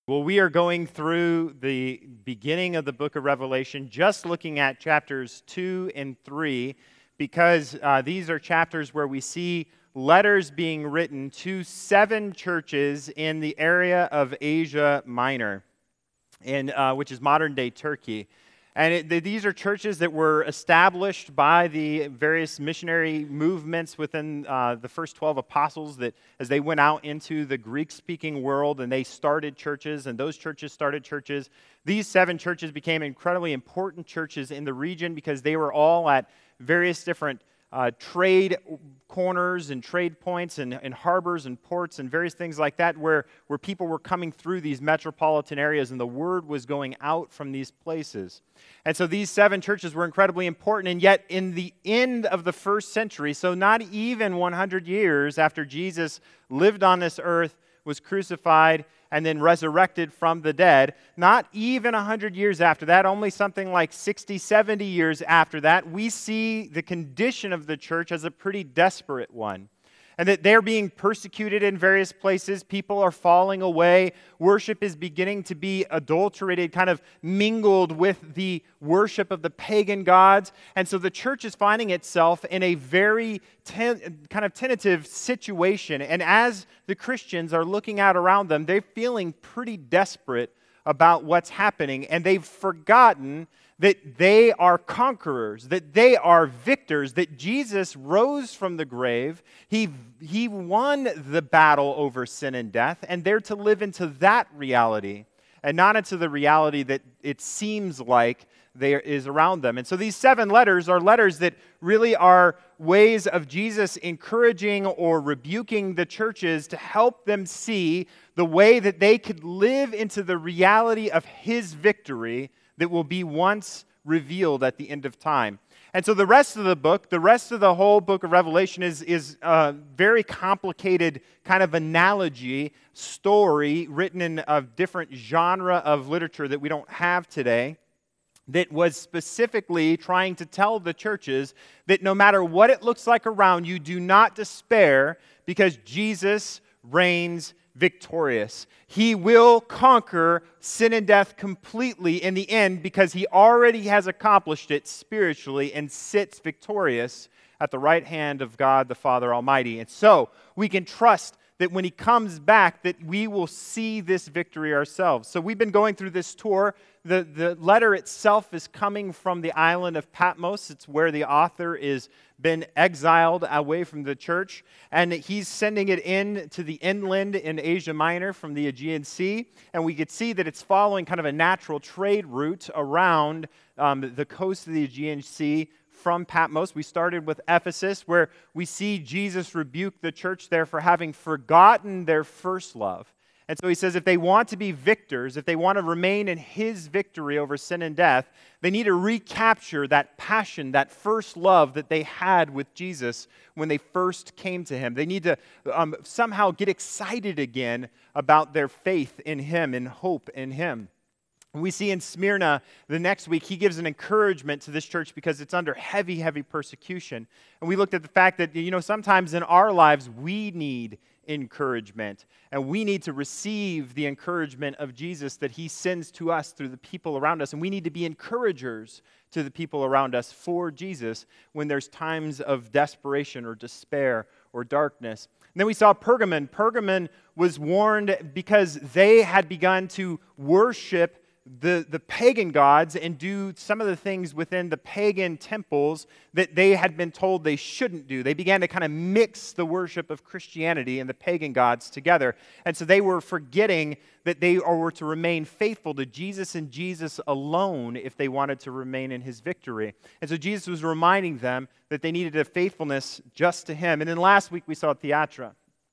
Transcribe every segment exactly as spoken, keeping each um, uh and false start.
Well, we are going through the beginning of the book of Revelation, just looking at chapters two and three, because uh, these are chapters where we see letters being written to seven churches in the area of Asia Minor, and, uh, which is modern-day Turkey. And it, these are churches that were established by the various missionary movements within uh, the first twelve apostles that as they went out into the Greek-speaking world and they started churches, and those churches started churches. These seven churches became incredibly important churches in the region because they were all at various different uh, trade corners and trade points and, and harbors and ports and various things like that where, where people were coming through these metropolitan areas and the word was going out from these places. And so these seven churches were incredibly important, and yet in the end of the first century, so not even one hundred years after Jesus lived on this earth, was crucified, and then resurrected from the dead, not even one hundred years after that, only something like sixty, seventy years after that, we see the condition of the church as a pretty desperate one. And that they're being persecuted in various places. People are falling away. Worship is beginning to be adulterated, kind of mingled with the worship of the pagan gods. And so the church is finding itself in a very ten, kind of tentative situation. And as the Christians are looking out around them, they're feeling pretty desperate about what's happening. And they've forgotten that they are conquerors, that they are victors, that Jesus rose from the grave. He, he won the battle over sin and death, and they're to live into that reality and not into the reality that it seems like there is around them. And so these seven letters are letters that really are ways of Jesus encouraging or rebuking the churches to help them see the way that they could live into the reality of His victory that will be once revealed at the end of time. And so the rest of the book, the rest of the whole book of Revelation is, is a very complicated kind of analogy, story, written in a different genre of literature that we don't have today, that was specifically trying to tell the churches that no matter what it looks like around you, do not despair because Jesus reigns victorious. He will conquer sin and death completely in the end because He already has accomplished it spiritually and sits victorious at the right hand of God the Father Almighty. And so we can trust that when He comes back that we will see this victory ourselves. So we've been going through this tour. The, the letter itself is coming from the island of Patmos. It's where the author is been exiled away from the church, and he's sending it in to the inland in Asia Minor from the Aegean Sea, and we could see that it's following kind of a natural trade route around um, the coast of the Aegean Sea from Patmos. We started with Ephesus, where we see Jesus rebuke the church there for having forgotten their first love. And so he says if they want to be victors, if they want to remain in His victory over sin and death, they need to recapture that passion, that first love that they had with Jesus when they first came to Him. They need to um, somehow get excited again about their faith in Him and hope in Him. We see in Smyrna the next week, he gives an encouragement to this church because it's under heavy, heavy persecution. And we looked at the fact that, you know, sometimes in our lives we need encouragement. And we need to receive the encouragement of Jesus that He sends to us through the people around us. And we need to be encouragers to the people around us for Jesus when there's times of desperation or despair or darkness. And then we saw Pergamon. Pergamon was warned because they had begun to worship the, the pagan gods and do some of the things within the pagan temples that they had been told they shouldn't do. They began to kind of mix the worship of Christianity and the pagan gods together. And so they were forgetting that they were to remain faithful to Jesus and Jesus alone if they wanted to remain in His victory. And so Jesus was reminding them that they needed a faithfulness just to Him. And then last week we saw Thyatira.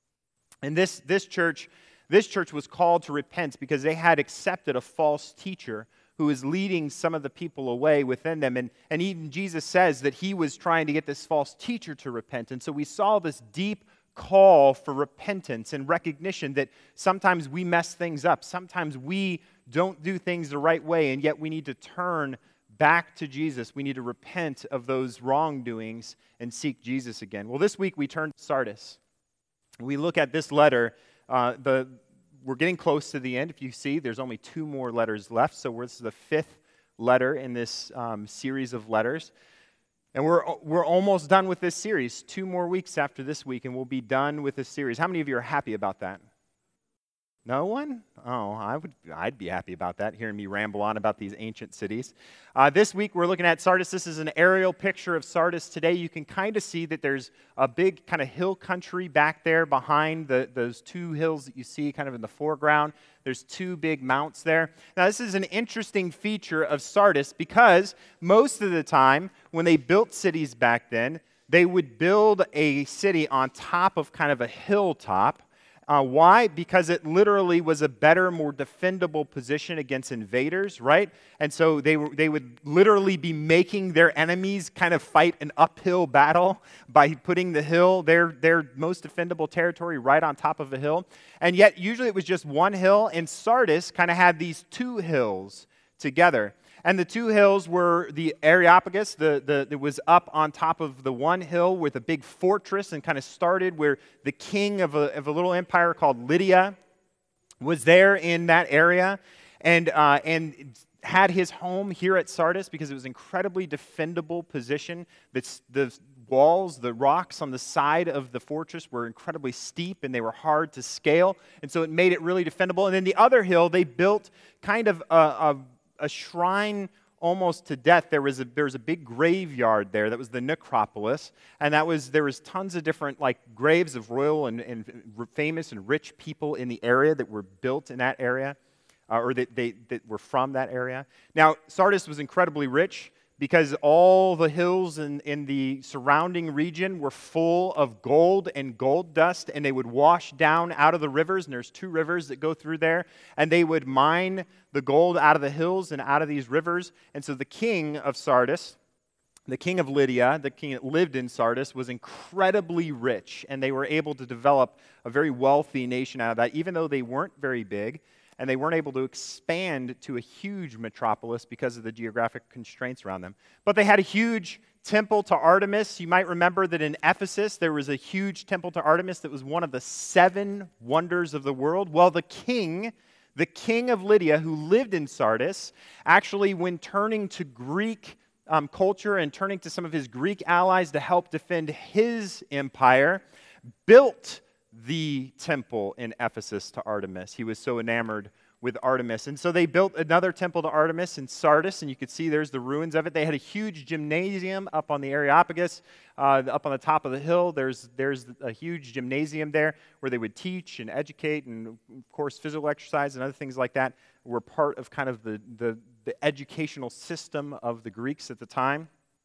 And this, this church... This church was called to repent because they had accepted a false teacher who was leading some of the people away within them. And, and even Jesus says that He was trying to get this false teacher to repent. And so we saw this deep call for repentance and recognition that sometimes we mess things up. Sometimes we don't do things the right way, and yet we need to turn back to Jesus. We need to repent of those wrongdoings and seek Jesus again. Well, this week we turn to Sardis. We look at this letter. Uh, the we're getting close to the end. If you see, there's only two more letters left. So this is the fifth letter in this um, series of letters. And we're we're almost done with this series. Two more weeks after this week, and we'll be done with this series. How many of you are happy about that? No one? Oh, I would, I'd be happy about that, hearing me ramble on about these ancient cities. Uh, this week, we're looking at Sardis. This is an aerial picture of Sardis today. You can kind of see that there's a big kind of hill country back there behind the, those two hills that you see kind of in the foreground. There's two big mounts there. Now, this is an interesting feature of Sardis because most of the time, when they built cities back then, they would build a city on top of kind of a hilltop. Uh, why? Because it literally was a better, more defendable position against invaders, right? And so they were, they would literally be making their enemies kind of fight an uphill battle by putting the hill, their, their most defendable territory, right on top of a hill. And yet, usually it was just one hill, and Sardis kind of had these two hills together. And the two hills were the Areopagus, the, the, that was up on top of the one hill with a big fortress, and kind of started where the king of a, of a little empire called Lydia was there in that area, and, uh, and had his home here at Sardis because it was an incredibly defendable position. The, the walls, the rocks on the side of the fortress were incredibly steep, and they were hard to scale, and so it made it really defendable. And then the other hill, they built kind of a, a a shrine almost to death. There was a there was a big graveyard there that was the necropolis, and that was there was tons of different like graves of royal and, and famous and rich people in the area that were built in that area, uh, or that they that were from that area. Now, Sardis was incredibly rich because all the hills in, in the surrounding region were full of gold and gold dust, and they would wash down out of the rivers, and there's two rivers that go through there, and they would mine the gold out of the hills and out of these rivers. And so the king of Sardis, the king of Lydia, the king that lived in Sardis, was incredibly rich, and they were able to develop a very wealthy nation out of that, even though they weren't very big. And they weren't able to expand to a huge metropolis because of the geographic constraints around them. But they had a huge temple to Artemis. You might remember that in Ephesus, there was a huge temple to Artemis that was one of the seven wonders of the world. Well, the king, the king of Lydia, who lived in Sardis, actually, when turning to Greek um, culture and turning to some of his Greek allies to help defend his empire, built the temple in Ephesus to Artemis. He was so enamored with Artemis. And so they built another temple to Artemis in Sardis, and you could see there's the ruins of it. They had a huge gymnasium up on the Areopagus, uh, up on the top of the hill. There's, there's a huge gymnasium there where they would teach and educate, and of course physical exercise and other things like that were part of kind of the, the, the educational system of the Greeks at the time.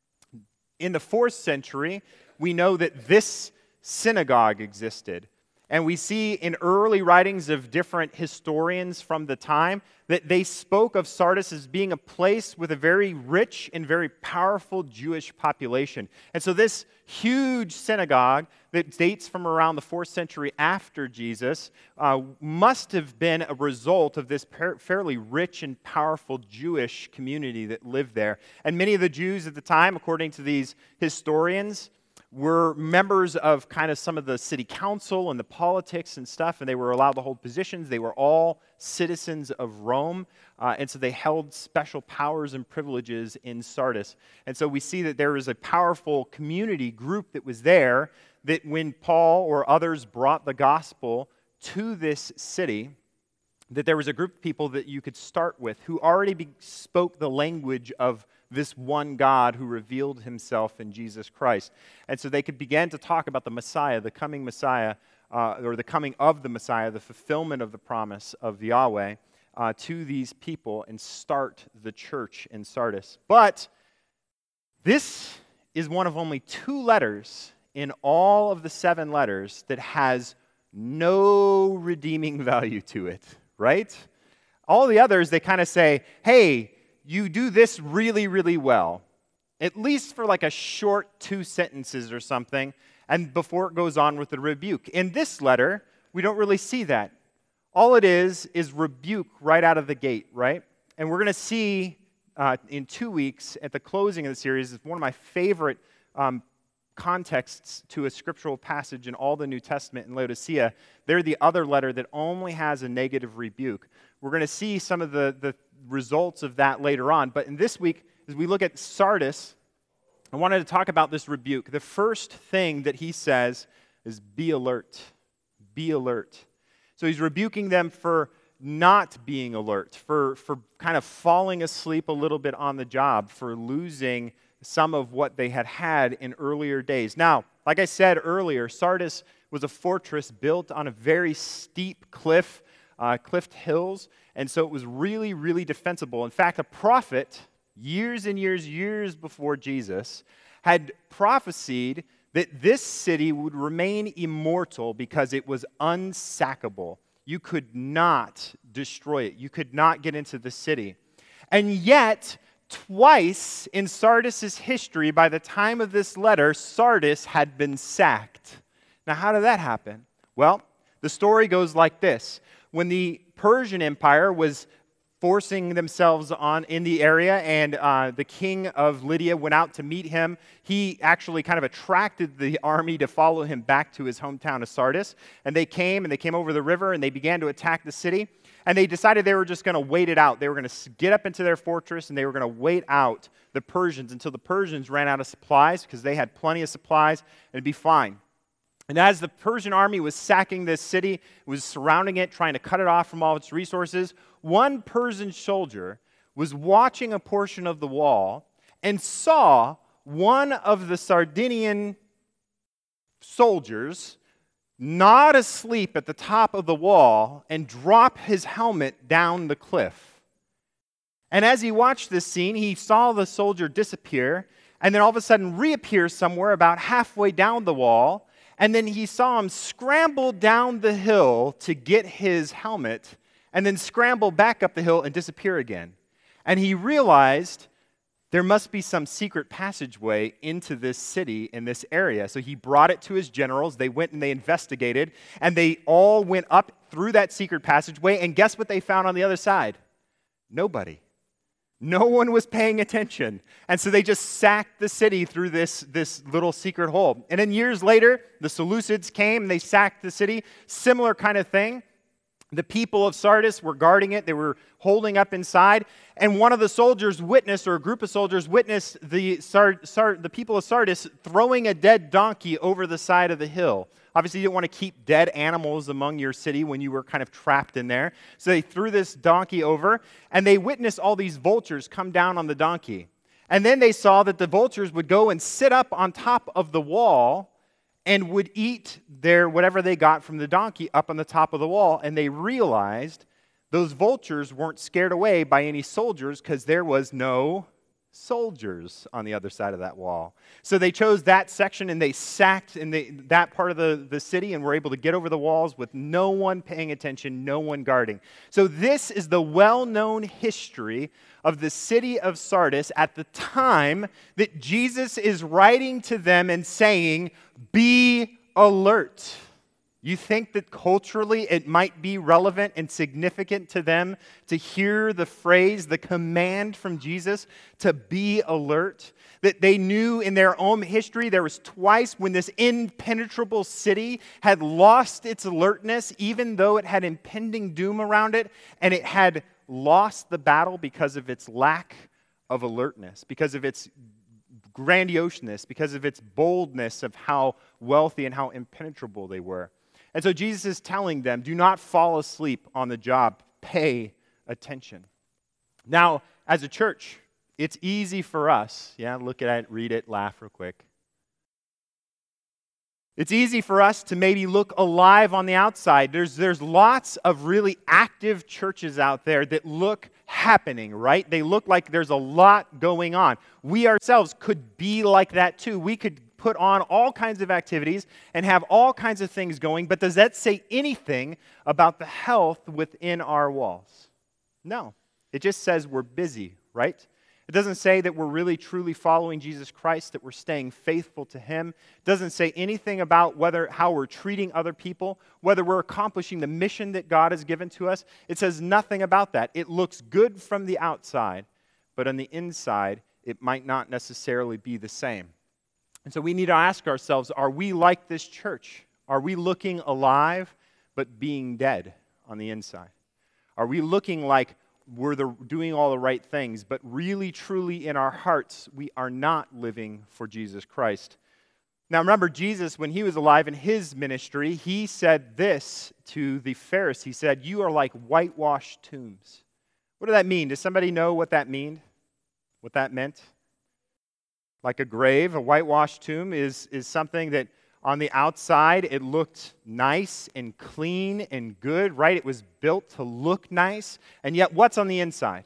In the fourth century, we know that this synagogue existed. And we see in early writings of different historians from the time that they spoke of Sardis as being a place with a very rich and very powerful Jewish population. And so this huge synagogue that dates from around the fourth century after Jesus uh, must have been a result of this par- fairly rich and powerful Jewish community that lived there. And many of the Jews at the time, according to these historians, were members of kind of some of the city council and the politics and stuff, and they were allowed to hold positions. They were all citizens of Rome, uh, and so they held special powers and privileges in Sardis. And so we see that there was a powerful community group that was there, that when Paul or others brought the gospel to this city, that there was a group of people that you could start with who already be- spoke the language of this one God who revealed himself in Jesus Christ. And so they could begin to talk about the Messiah, the coming Messiah, uh, or the coming of the Messiah, the fulfillment of the promise of Yahweh uh, to these people and start the church in Sardis. But this is one of only two letters in all of the seven letters that has no redeeming value to it, right? All the others, they kind of say, hey, you do this really, really well, at least for like a short two sentences or something, and before it goes on with the rebuke. In this letter, we don't really see that. All it is is rebuke right out of the gate, right? And we're going to see uh, in two weeks at the closing of the series, it's one of my favorite um, contexts to a scriptural passage in all the New Testament in Laodicea, they're the other letter that only has a negative rebuke. We're going to see some of the, the results of that later on. But in this week, as we look at Sardis, I wanted to talk about this rebuke. The first thing that he says is be alert. Be alert. So he's rebuking them for not being alert, for, for kind of falling asleep a little bit on the job, for losing some of what they had had in earlier days. Now, like I said earlier, Sardis was a fortress built on a very steep cliff, uh, cliff hills, and so it was really, really defensible. In fact, a prophet, years and years, years before Jesus, had prophesied that this city would remain immortal because it was unsackable. You could not destroy it. You could not get into the city. And yet, twice in Sardis' history, by the time of this letter, Sardis had been sacked. Now, how did that happen? Well, the story goes like this. When the Persian Empire was forcing themselves on in the area, and uh, the king of Lydia went out to meet him, he actually kind of attracted the army to follow him back to his hometown of Sardis. And they came, and they came over the river, and they began to attack the city. And they decided they were just going to wait it out. They were going to get up into their fortress, and they were going to wait out the Persians until the Persians ran out of supplies, because they had plenty of supplies, and it'd be fine. And as the Persian army was sacking this city, was surrounding it, trying to cut it off from all its resources, one Persian soldier was watching a portion of the wall and saw one of the Sardinian soldiers nod asleep at the top of the wall and drop his helmet down the cliff. And as he watched this scene, he saw the soldier disappear and then all of a sudden reappear somewhere about halfway down the wall. And then he saw him scramble down the hill to get his helmet and then scramble back up the hill and disappear again. And he realized there must be some secret passageway into this city in this area. So he brought it to his generals. They went and they investigated, and they all went up through that secret passageway. And guess what they found on the other side? Nobody. No one was paying attention. And so they just sacked the city through this, this little secret hole. And then years later, the Seleucids came and they sacked the city. Similar kind of thing. The people of Sardis were guarding it. They were holding up inside. And one of the soldiers witnessed, or a group of soldiers witnessed the, Sard, Sard, the people of Sardis throwing a dead donkey over the side of the hill. Obviously, you didn't want to keep dead animals among your city when you were kind of trapped in there. So they threw this donkey over, and they witnessed all these vultures come down on the donkey. And then they saw that the vultures would go and sit up on top of the wall and would eat their whatever they got from the donkey up on the top of the wall. And they realized those vultures weren't scared away by any soldiers because there was no soldiers on the other side of that wall. So they chose that section and they sacked in the, that part of the, the city and were able to get over the walls with no one paying attention, no one guarding. So this is the well-known history of the city of Sardis at the time that Jesus is writing to them and saying, be alert. You think that culturally it might be relevant and significant to them to hear the phrase, the command from Jesus to be alert? That they knew in their own history there was twice when this impenetrable city had lost its alertness, even though it had impending doom around it, and it had lost the battle because of its lack of alertness, because of its grandioseness, because of its boldness of how wealthy and how impenetrable they were. And so Jesus is telling them, do not fall asleep on the job. Pay attention. Now, as a church, it's easy for us, yeah, look at it, read it, laugh real quick. It's easy for us to maybe look alive on the outside. There's, there's lots of really active churches out there that look happening, right? They look like there's a lot going on. We ourselves could be like that too. We could put on all kinds of activities and have all kinds of things going, but does that say anything about the health within our walls? No. It just says we're busy, right? It doesn't say that we're really truly following Jesus Christ, that we're staying faithful to Him. It doesn't say anything about whether how we're treating other people, whether we're accomplishing the mission that God has given to us. It says nothing about that. It looks good from the outside, but on the inside, it might not necessarily be the same. And so we need to ask ourselves, are we like this church? Are we looking alive but being dead on the inside? Are we looking like we're the, doing all the right things, but really, truly in our hearts, we are not living for Jesus Christ? Now remember, Jesus, when he was alive in his ministry, he said this to the Pharisees. He said, you are like whitewashed tombs. What did that mean? Does somebody know what that mean? What that meant? Like a grave, a whitewashed tomb is, is something that on the outside it looked nice and clean and good, right? It was built to look nice. And yet what's on the inside?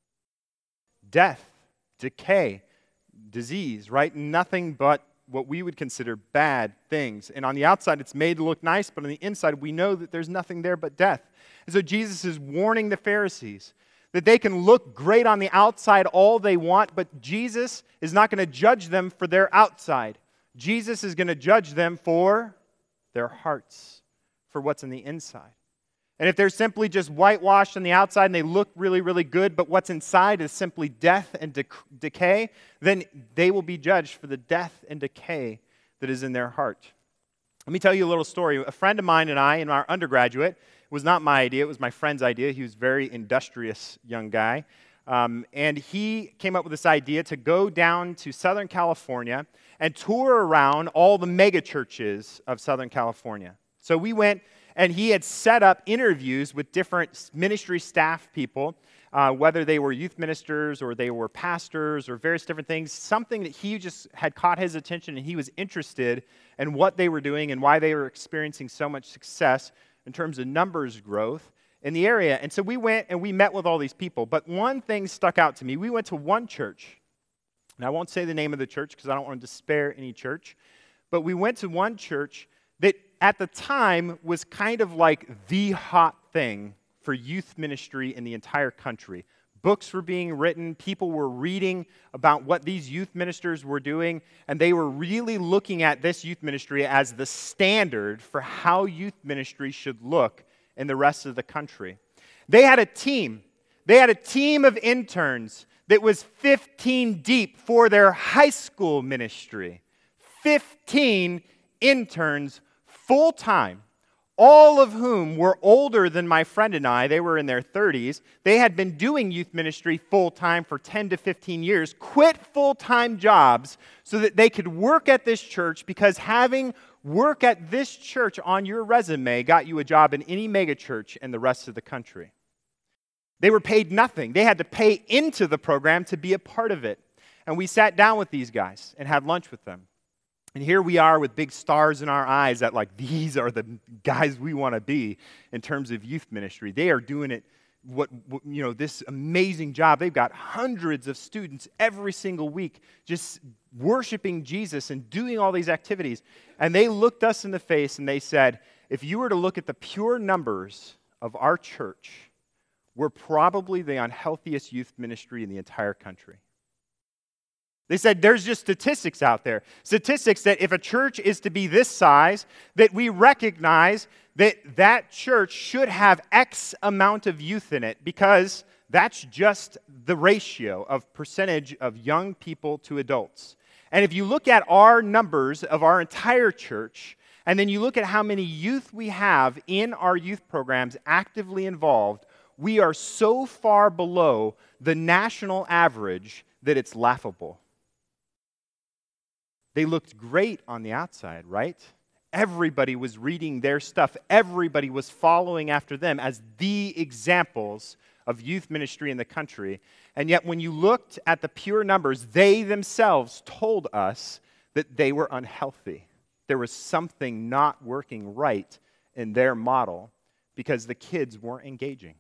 Death, decay, disease, right? Nothing but what we would consider bad things. And on the outside it's made to look nice, but on the inside we know that there's nothing there but death. And so Jesus is warning the Pharisees that they can look great on the outside all they want, but Jesus is not going to judge them for their outside. Jesus is going to judge them for their hearts, for what's on the inside. And if they're simply just whitewashed on the outside and they look really, really good, but what's inside is simply death and de- decay, then they will be judged for the death and decay that is in their heart. Let me tell you a little story. A friend of mine and I, in our undergraduate, it was not my idea, it was my friend's idea. He was a very industrious young guy. Um, and he came up with this idea to go down to Southern California and tour around all the mega churches of Southern California. So we went, and he had set up interviews with different ministry staff people, uh, whether they were youth ministers or they were pastors or various different things, something that he just had caught his attention, and he was interested in what they were doing and why they were experiencing so much success in terms of numbers growth in the area. And so we went and we met with all these people. But one thing stuck out to me. We went to one church. And I won't say the name of the church because I don't want to despair any church. But we went to one church that at the time was kind of like the hot thing for youth ministry in the entire country. Books were being written, people were reading about what these youth ministers were doing, and they were really looking at this youth ministry as the standard for how youth ministry should look in the rest of the country. They had a team. They had a team of interns that was fifteen deep for their high school ministry. fifteen interns full-time, all of whom were older than my friend and I. They were in their thirties. They had been doing youth ministry full-time for ten to fifteen years, quit full-time jobs so that they could work at this church, because having work at this church on your resume got you a job in any mega church in the rest of the country. They were paid nothing. They had to pay into the program to be a part of it. And we sat down with these guys and had lunch with them. And here we are with big stars in our eyes that, like, these are the guys we want to be in terms of youth ministry. They are doing it, what, you know, this amazing job. They've got hundreds of students every single week just worshiping Jesus and doing all these activities. And they looked us in the face and they said, if you were to look at the pure numbers of our church, we're probably the unhealthiest youth ministry in the entire country. They said there's just statistics out there. Statistics that if a church is to be this size, that we recognize that that church should have X amount of youth in it, because that's just the ratio of percentage of young people to adults. And if you look at our numbers of our entire church, and then you look at how many youth we have in our youth programs actively involved, we are so far below the national average that it's laughable. They looked great on the outside, right? Everybody was reading their stuff. Everybody was following after them as the examples of youth ministry in the country. And yet when you looked at the pure numbers, they themselves told us that they were unhealthy. There was something not working right in their model because the kids weren't engaging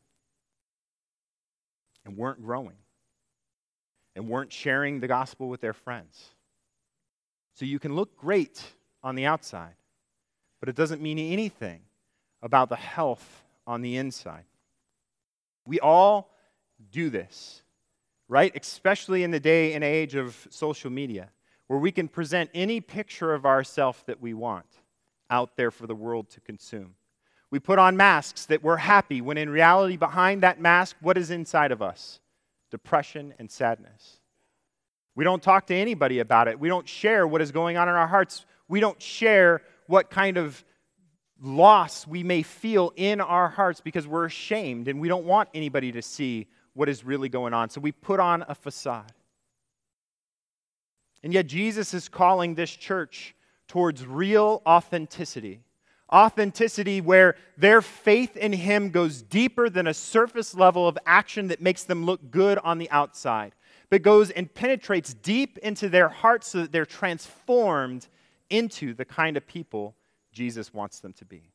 and weren't growing and weren't sharing the gospel with their friends. So you can look great on the outside, but it doesn't mean anything about the health on the inside. We all do this, right? Especially in the day and age of social media, where we can present any picture of ourselves that we want out there for the world to consume. We put on masks that we're happy, when in reality, behind that mask, what is inside of us? Depression and sadness. We don't talk to anybody about it. We don't share what is going on in our hearts. We don't share what kind of loss we may feel in our hearts because we're ashamed and we don't want anybody to see what is really going on. So we put on a facade. And yet Jesus is calling this church towards real authenticity. Authenticity where their faith in Him goes deeper than a surface level of action that makes them look good on the outside, but goes and penetrates deep into their hearts so that they're transformed into the kind of people Jesus wants them to be.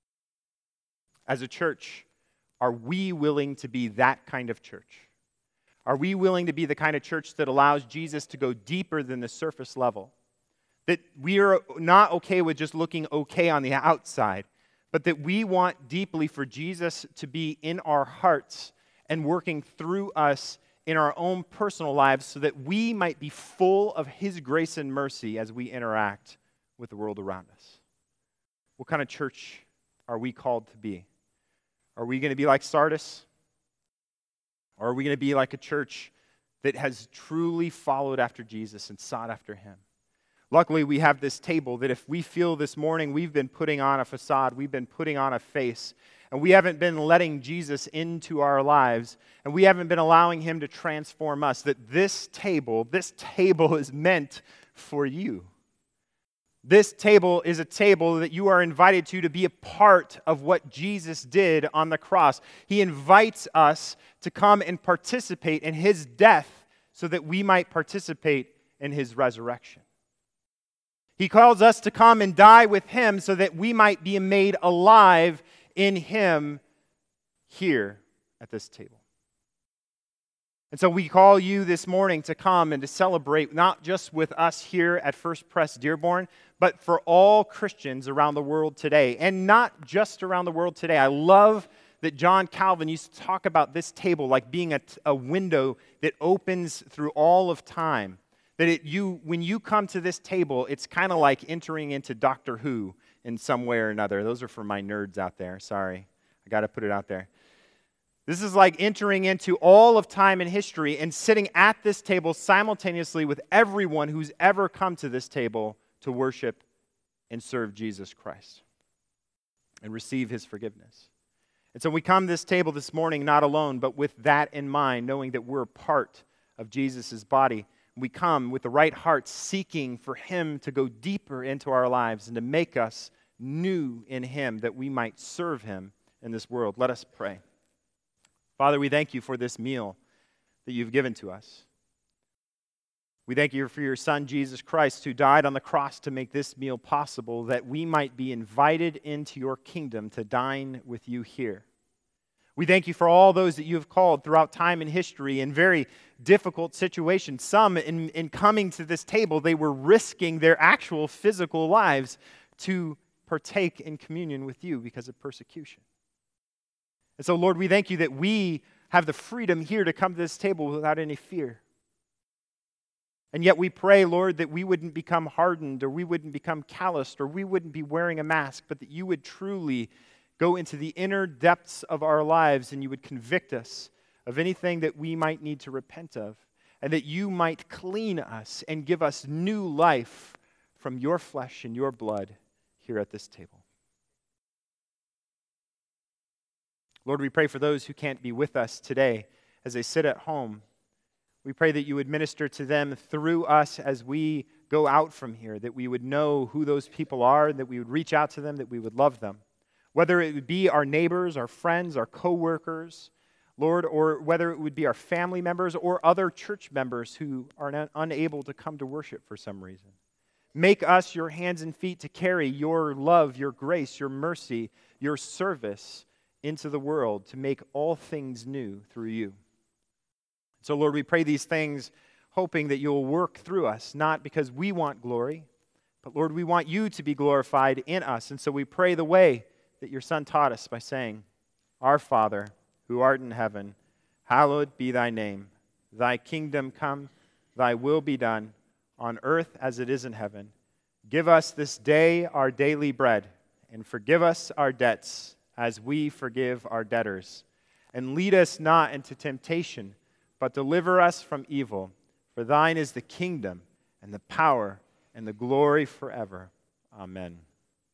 As a church, are we willing to be that kind of church? Are we willing to be the kind of church that allows Jesus to go deeper than the surface level? That we are not okay with just looking okay on the outside, but that we want deeply for Jesus to be in our hearts and working through us in our own personal lives so that we might be full of His grace and mercy as we interact with the world around us. What kind of church are we called to be? Are we going to be like Sardis? Or are we going to be like a church that has truly followed after Jesus and sought after Him? Luckily, we have this table that if we feel this morning we've been putting on a facade, we've been putting on a face, and we haven't been letting Jesus into our lives, and we haven't been allowing Him to transform us, that this table, this table is meant for you. This table is a table that you are invited to to be a part of what Jesus did on the cross. He invites us to come and participate in His death so that we might participate in His resurrection. He calls us to come and die with Him so that we might be made alive in Him here at this table. And so we call you this morning to come and to celebrate not just with us here at First Pres Dearborn, but for all Christians around the world today. And not just around the world today. I love that John Calvin used to talk about this table like being a, a window that opens through all of time. That it, you, when you come to this table, it's kind of like entering into Doctor Who in some way or another. Those are for my nerds out there. Sorry. I got to put it out there. This is like entering into all of time and history and sitting at this table simultaneously with everyone who's ever come to this table to worship and serve Jesus Christ and receive His forgiveness. And so we come to this table this morning not alone, but with that in mind, knowing that we're part of Jesus' body. We come with the right heart, seeking for Him to go deeper into our lives and to make us new in Him, that we might serve Him in this world. Let us pray. Father, we thank You for this meal that You've given to us. We thank You for Your Son, Jesus Christ, who died on the cross to make this meal possible, that we might be invited into Your kingdom to dine with You here. We thank You for all those that You have called throughout time and history in very difficult situations. Some, in, in coming to this table, they were risking their actual physical lives to partake in communion with You because of persecution. And so, Lord, we thank You that we have the freedom here to come to this table without any fear. And yet we pray, Lord, that we wouldn't become hardened or we wouldn't become calloused or we wouldn't be wearing a mask, but that You would truly go into the inner depths of our lives and You would convict us of anything that we might need to repent of, and that You might clean us and give us new life from Your flesh and Your blood here at this table. Lord, we pray for those who can't be with us today as they sit at home. We pray that You would minister to them through us as we go out from here, that we would know who those people are, that we would reach out to them, that we would love them. Whether it would be our neighbors, our friends, our co-workers, Lord, or whether it would be our family members or other church members who are not unable to come to worship for some reason. Make us Your hands and feet to carry Your love, Your grace, Your mercy, Your service into the world to make all things new through You. So, Lord, we pray these things hoping that You'll work through us, not because we want glory, but, Lord, we want You to be glorified in us. And so we pray the way that Your Son taught us by saying, Our Father, who art in heaven, hallowed be Thy name. Thy kingdom come, Thy will be done, on earth as it is in heaven. Give us this day our daily bread, and forgive us our debts as we forgive our debtors. And lead us not into temptation, but deliver us from evil. For thine is the kingdom and the power and the glory forever. Amen.